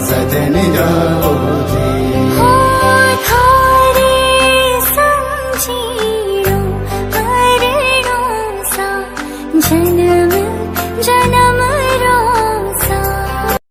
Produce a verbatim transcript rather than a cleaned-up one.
सजन जाओ जी। हो थारे समझीनो हरणो सा जन